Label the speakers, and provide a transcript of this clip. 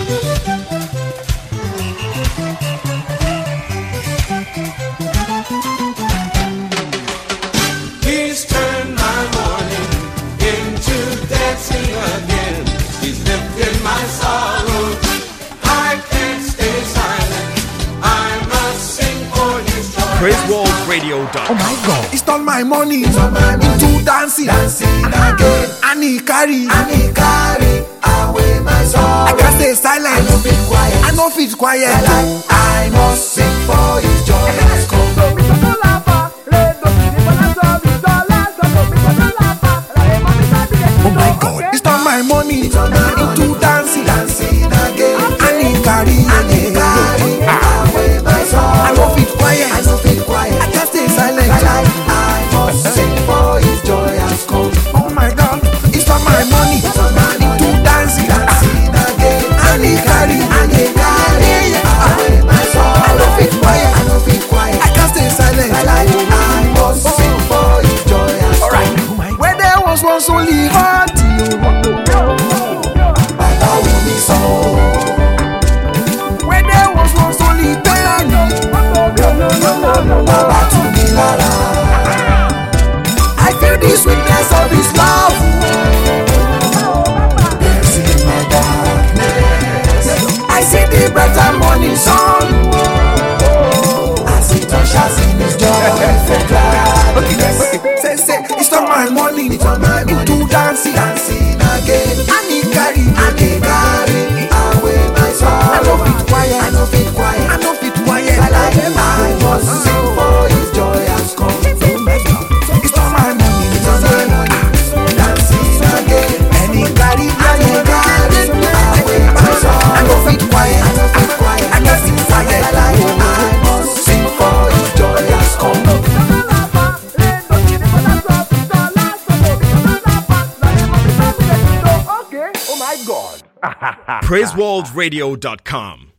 Speaker 1: Oh my God! He stole my money into dancing again, and he carry away my soul. I can't stay silent. I know fit quiet. I must sing for his joy has come. Oh my God! He stole my money into dancing again, and he carry away my soul. I know fit quiet. I can't stay silent. I must sing for his joy has come. Oh my God, it's for my money into dancing again, and he carry away my soul. I love it quiet. I can't stay silent. I must sing for his joy has come. Alright, where there was once only heart, Baba will be so. Where there was once only pain, Baba to me Lara. I feel the sweetness of his love. There's in my darkness, I see the brighter morning sun. As it ushers in his joyful gladness. Say, it's not my money, into dancing again. And he carry away my soul. I know fit quiet. I must sing for his joy has come. It's not my money, dancing again. And he carry away my soul. I know fit quiet. I must sing for his joy has come.
Speaker 2: PraiseWorldRadio.com